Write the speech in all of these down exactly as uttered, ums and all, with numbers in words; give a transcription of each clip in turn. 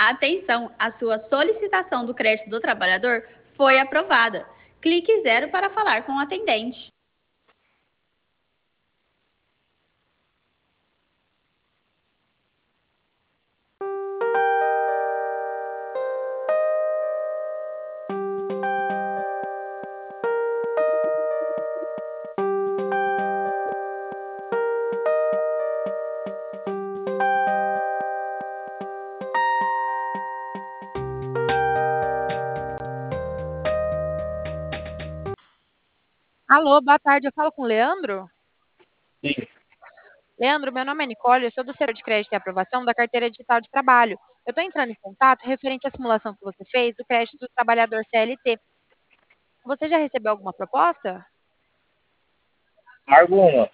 Atenção, a sua solicitação do crédito do trabalhador foi aprovada. Clique zero para falar com o atendente. Alô, boa tarde. Eu falo com o Leandro? Sim. Leandro, meu nome é Nicole, eu sou do Setor de Crédito e Aprovação da Carteira Digital de Trabalho. Eu estou entrando em contato referente à simulação que você fez do crédito do trabalhador C L T. Você já recebeu alguma proposta? Alguma?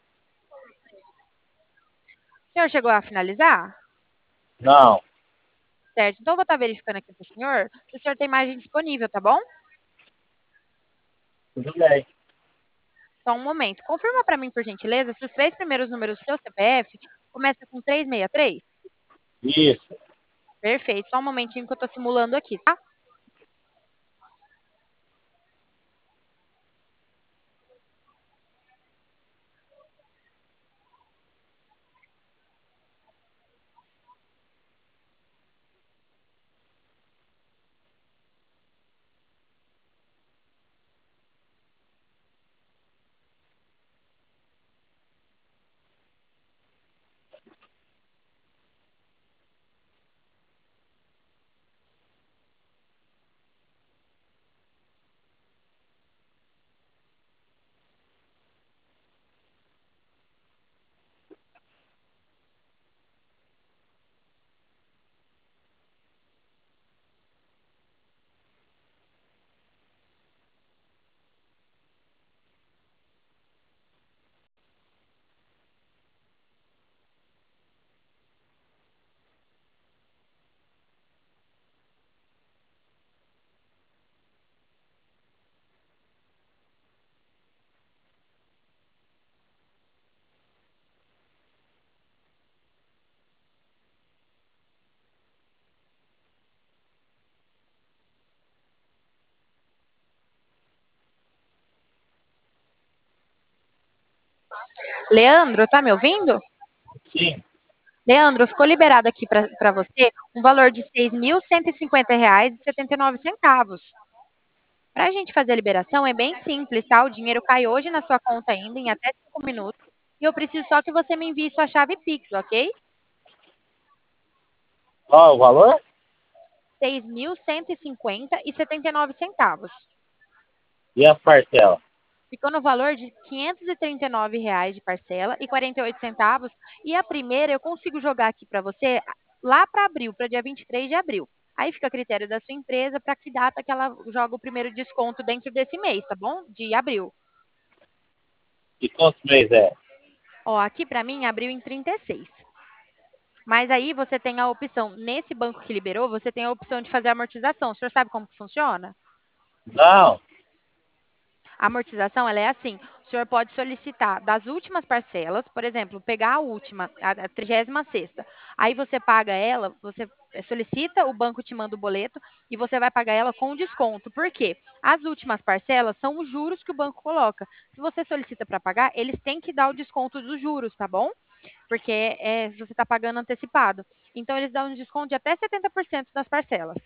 O senhor chegou a finalizar? Não. Certo, então eu vou estar verificando aqui para o senhor se o senhor tem margem disponível, tá bom? Tudo bem. Só um momento. Confirma para mim, por gentileza, se os três primeiros números do seu C P F começam com trezentos e sessenta e três? Isso. Perfeito, só um momentinho que eu estou simulando aqui, tá? Leandro, tá me ouvindo? Sim. Leandro, ficou liberado aqui para você um valor de seis mil cento e cinquenta reais e setenta e nove centavos. Para a gente fazer a liberação é bem simples, tá? O dinheiro cai hoje na sua conta ainda, em até cinco minutos. E eu preciso só que você me envie sua chave Pix, ok? Qual o valor? seis mil cento e cinquenta e setenta e nove centavos. E a parcela? Ficou no valor de quinhentos e trinta e nove reais de parcela e quarenta e oito centavos. E a primeira eu consigo jogar aqui para você lá para abril, para dia vinte e três de abril. Aí fica a critério da sua empresa para que data que ela joga o primeiro desconto dentro desse mês, tá bom? De abril. E quantos meses é? Ó, aqui para mim abriu em trinta e seis. Mas aí você tem a opção, nesse banco que liberou, você tem a opção de fazer amortização. O senhor sabe como que funciona? Não. A amortização, ela é assim, o senhor pode solicitar das últimas parcelas, por exemplo, pegar a última, a trigésima sexta, aí você paga ela, você solicita, o banco te manda o boleto e você vai pagar ela com desconto. Por quê? As últimas parcelas são os juros que o banco coloca. Se você solicita para pagar, eles têm que dar o desconto dos juros, tá bom? Porque é, você está pagando antecipado. Então, eles dão um desconto de até setenta por cento das parcelas.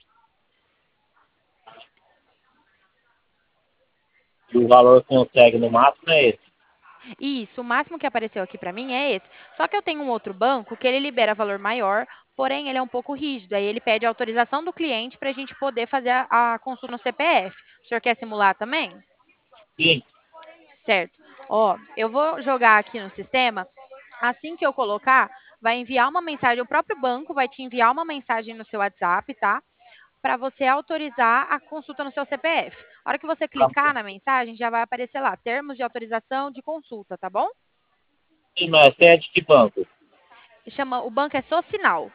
E o valor que consegue no máximo é esse. Isso, o máximo que apareceu aqui para mim é esse. Só que eu tenho um outro banco que ele libera valor maior, porém ele é um pouco rígido. Aí ele pede autorização do cliente para a gente poder fazer a, a consulta no C P F. O senhor quer simular também? Sim. Certo. Ó, eu vou jogar aqui no sistema. Assim que eu colocar, vai enviar uma mensagem, o próprio banco vai te enviar uma mensagem no seu WhatsApp, tá? Para você autorizar a consulta no seu C P F. A hora que você Tá clicar bom. na mensagem, já vai aparecer lá, termos de autorização de consulta, tá bom? Sim, mas você é de que banco? Chama, o banco é Socinal.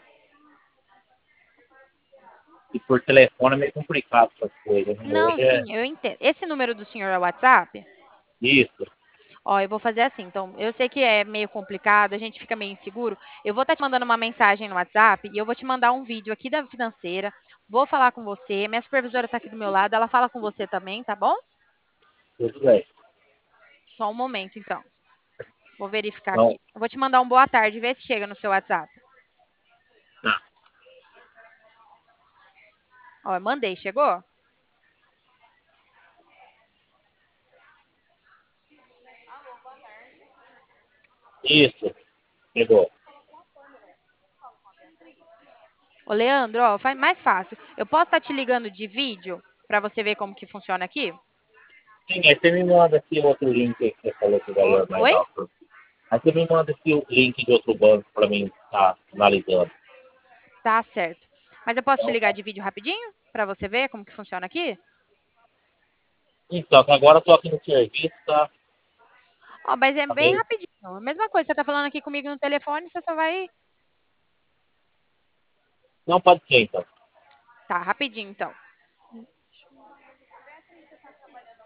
E por telefone é meio complicado essas coisas, né? Não, Hoje é sim, eu entendo. Esse número do senhor é o WhatsApp? isso. Ó, eu vou fazer assim. Então, eu sei que é meio complicado, a gente fica meio inseguro. Eu vou estar te mandando uma mensagem no WhatsApp e eu vou te mandar um vídeo aqui da financeira. Vou falar com você. Minha supervisora está aqui do meu lado, ela fala com você também, tá bom? Tudo bem. Só um momento, então. Vou verificar Então, aqui. Eu vou te mandar um boa tarde, vê se chega no seu WhatsApp. tá. Ó, eu mandei, chegou? Isso. Pegou. Ô, Leandro, ó, faz mais fácil. Eu posso estar te ligando de vídeo para você ver como que funciona aqui? Sim, aí você me manda aqui outro link que você falou que o Ô, valor é mais oi? alto. Aí você me manda aqui o link de outro banco para mim estar analisando. Tá certo. Mas eu posso te Então, ligar de vídeo rapidinho para você ver como que funciona aqui? então agora eu tô aqui no serviço, tá? Ó, mas é Tá bem meio- rapidinho. A mesma coisa, você tá falando aqui comigo no telefone, você só vai. Não pode ser, então. Tá, rapidinho então.